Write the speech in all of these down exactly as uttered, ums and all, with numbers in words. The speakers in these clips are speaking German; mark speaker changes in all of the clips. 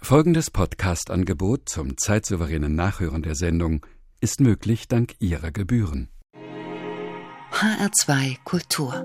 Speaker 1: Folgendes Podcast-Angebot zum zeitsouveränen Nachhören der Sendung ist möglich dank Ihrer Gebühren.
Speaker 2: H R zwei Kultur.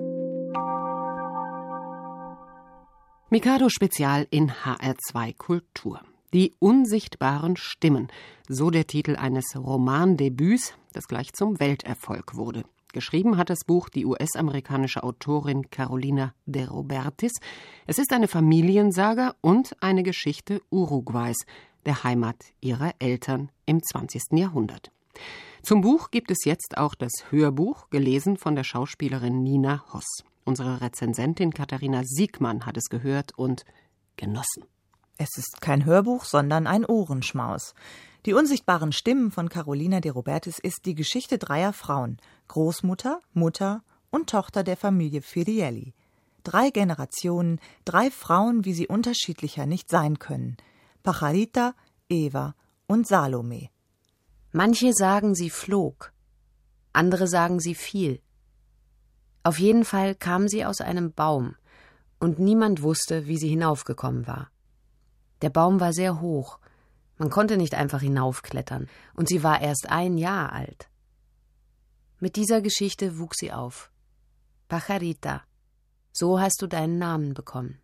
Speaker 3: Mikado Spezial in H R zwei Kultur. Die unsichtbaren Stimmen, so der Titel eines Romandebüts, das gleich zum Welterfolg wurde. Geschrieben hat das Buch die U S-amerikanische Autorin Carolina de Robertis. Es ist eine Familiensaga und eine Geschichte Uruguays, der Heimat ihrer Eltern im zwanzigsten Jahrhundert. Zum Buch gibt es jetzt auch das Hörbuch, gelesen von der Schauspielerin Nina Hoss. Unsere Rezensentin Katharina Siegmann hat es gehört und genossen.
Speaker 4: Es ist kein Hörbuch, sondern ein Ohrenschmaus. Die unsichtbaren Stimmen von Carolina de Robertis ist die Geschichte dreier Frauen, Großmutter, Mutter und Tochter der Familie Firielli. Drei Generationen, drei Frauen, wie sie unterschiedlicher nicht sein können. Pajarita, Eva und Salome.
Speaker 5: Manche sagen, sie flog, andere sagen, sie fiel. Auf jeden Fall kam sie aus einem Baum, und niemand wusste, wie sie hinaufgekommen war. Der Baum war sehr hoch, man konnte nicht einfach hinaufklettern, und sie war erst ein Jahr alt. Mit dieser Geschichte wuchs sie auf. Pajarita, so hast du deinen Namen bekommen.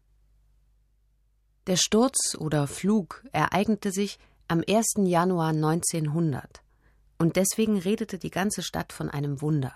Speaker 5: Der Sturz oder Flug ereignete sich am ersten Januar neunzehnhundert, und deswegen redete die ganze Stadt von einem Wunder.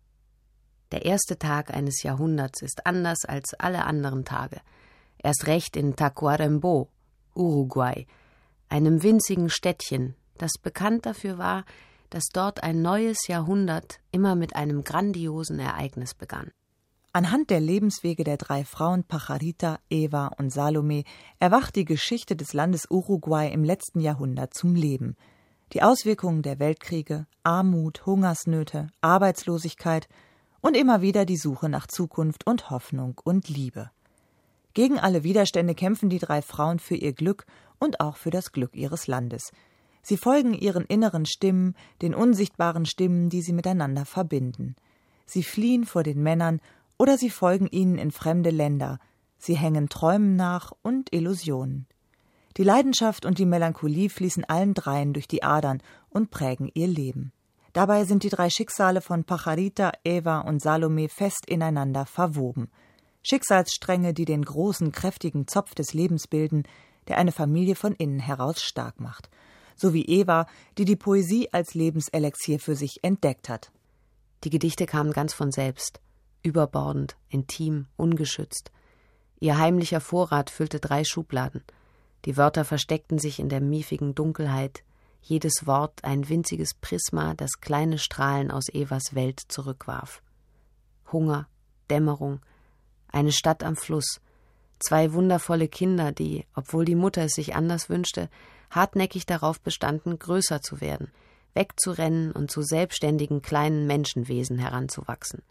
Speaker 5: Der erste Tag eines Jahrhunderts ist anders als alle anderen Tage, erst recht in Tacuarembó, Uruguay, einem winzigen Städtchen, das bekannt dafür war, dass dort ein neues Jahrhundert immer mit einem grandiosen Ereignis begann.
Speaker 4: Anhand der Lebenswege der drei Frauen Pajarita, Eva und Salome erwacht die Geschichte des Landes Uruguay im letzten Jahrhundert zum Leben. Die Auswirkungen der Weltkriege, Armut, Hungersnöte, Arbeitslosigkeit und immer wieder die Suche nach Zukunft und Hoffnung und Liebe. Gegen alle Widerstände kämpfen die drei Frauen für ihr Glück und auch für das Glück ihres Landes. Sie folgen ihren inneren Stimmen, den unsichtbaren Stimmen, die sie miteinander verbinden. Sie fliehen vor den Männern oder sie folgen ihnen in fremde Länder. Sie hängen Träumen nach und Illusionen. Die Leidenschaft und die Melancholie fließen allen dreien durch die Adern und prägen ihr Leben. Dabei sind die drei Schicksale von Pajarita, Eva und Salome fest ineinander verwoben. Schicksalsstränge, die den großen, kräftigen Zopf des Lebens bilden, der eine Familie von innen heraus stark macht. So wie Eva, die die Poesie als Lebenselixier für sich entdeckt hat.
Speaker 5: Die Gedichte kamen ganz von selbst, überbordend, intim, ungeschützt. Ihr heimlicher Vorrat füllte drei Schubladen. Die Wörter versteckten sich in der miefigen Dunkelheit, jedes Wort ein winziges Prisma, das kleine Strahlen aus Evas Welt zurückwarf. Hunger, Dämmerung, eine Stadt am Fluss, zwei wundervolle Kinder, die, obwohl die Mutter es sich anders wünschte, hartnäckig darauf bestanden, größer zu werden, wegzurennen und zu selbstständigen kleinen Menschenwesen heranzuwachsen.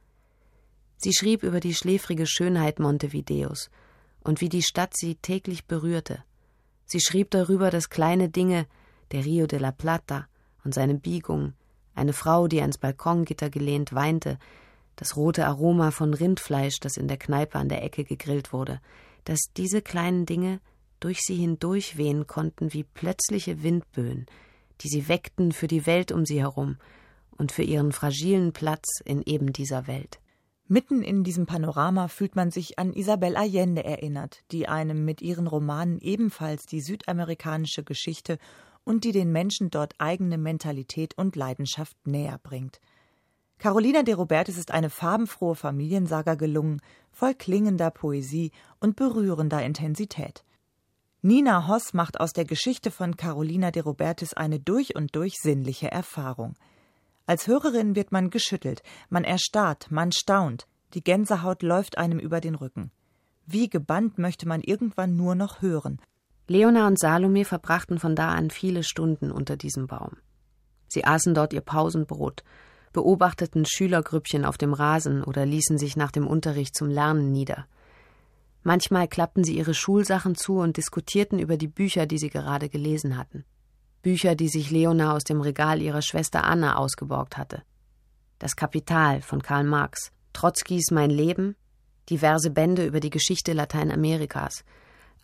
Speaker 5: Sie schrieb über die schläfrige Schönheit Montevideos und wie die Stadt sie täglich berührte. Sie schrieb darüber, dass kleine Dinge, der Rio de la Plata und seine Biegung, eine Frau, die ans Balkongitter gelehnt weinte, das rote Aroma von Rindfleisch, das in der Kneipe an der Ecke gegrillt wurde, dass diese kleinen Dinge durch sie hindurch wehen konnten wie plötzliche Windböen, die sie weckten für die Welt um sie herum und für ihren fragilen Platz in eben dieser Welt.
Speaker 4: Mitten in diesem Panorama fühlt man sich an Isabel Allende erinnert, die einem mit ihren Romanen ebenfalls die südamerikanische Geschichte und die den Menschen dort eigene Mentalität und Leidenschaft näher bringt. Carolina de Robertis ist eine farbenfrohe Familiensaga gelungen, voll klingender Poesie und berührender Intensität. Nina Hoss macht aus der Geschichte von Carolina de Robertis eine durch und durch sinnliche Erfahrung. Als Hörerin wird man geschüttelt, man erstarrt, man staunt, die Gänsehaut läuft einem über den Rücken. Wie gebannt möchte man irgendwann nur noch hören.
Speaker 5: Leona und Salome verbrachten von da an viele Stunden unter diesem Baum. Sie aßen dort ihr Pausenbrot, beobachteten Schülergrüppchen auf dem Rasen oder ließen sich nach dem Unterricht zum Lernen nieder. Manchmal klappten sie ihre Schulsachen zu und diskutierten über die Bücher, die sie gerade gelesen hatten. Bücher, die sich Leona aus dem Regal ihrer Schwester Anna ausgeborgt hatte. Das Kapital von Karl Marx, Trotzkis Mein Leben, diverse Bände über die Geschichte Lateinamerikas,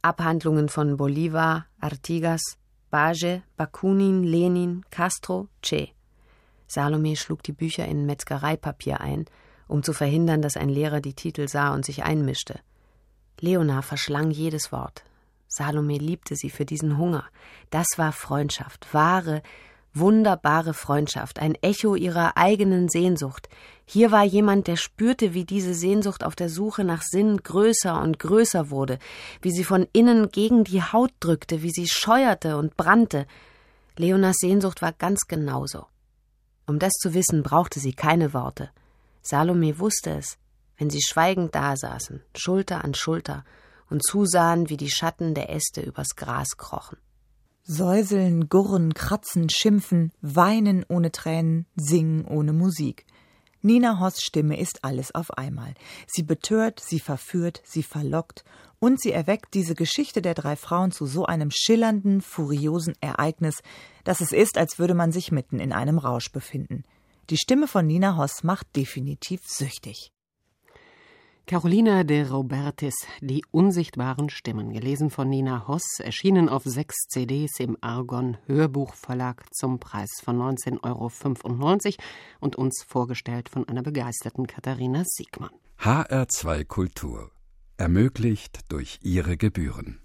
Speaker 5: Abhandlungen von Bolivar, Artigas, Bage, Bakunin, Lenin, Castro, Che. Salome schlug die Bücher in Metzgereipapier ein, um zu verhindern, dass ein Lehrer die Titel sah und sich einmischte. Leonard verschlang jedes Wort. Salome liebte sie für diesen Hunger. Das war Freundschaft, wahre, wunderbare Freundschaft, ein Echo ihrer eigenen Sehnsucht. Hier war jemand, der spürte, wie diese Sehnsucht auf der Suche nach Sinn größer und größer wurde, wie sie von innen gegen die Haut drückte, wie sie scheuerte und brannte. Leonas Sehnsucht war ganz genauso. Um das zu wissen, brauchte sie keine Worte. Salome wusste es, wenn sie schweigend dasaßen, Schulter an Schulter, und zusahen, wie die Schatten der Äste übers Gras krochen.
Speaker 4: Säuseln, gurren, kratzen, schimpfen, weinen ohne Tränen, singen ohne Musik. Nina Hoss' Stimme ist alles auf einmal. Sie betört, sie verführt, sie verlockt und sie erweckt diese Geschichte der drei Frauen zu so einem schillernden, furiosen Ereignis, dass es ist, als würde man sich mitten in einem Rausch befinden. Die Stimme von Nina Hoss macht definitiv süchtig.
Speaker 3: Carolina de Robertis, Die unsichtbaren Stimmen, gelesen von Nina Hoss, erschienen auf sechs C Ds im Argon Hörbuchverlag zum Preis von neunzehn Euro fünfundneunzig und uns vorgestellt von einer begeisterten Katharina Siegmann.
Speaker 1: H R zwei Kultur. Ermöglicht durch Ihre Gebühren.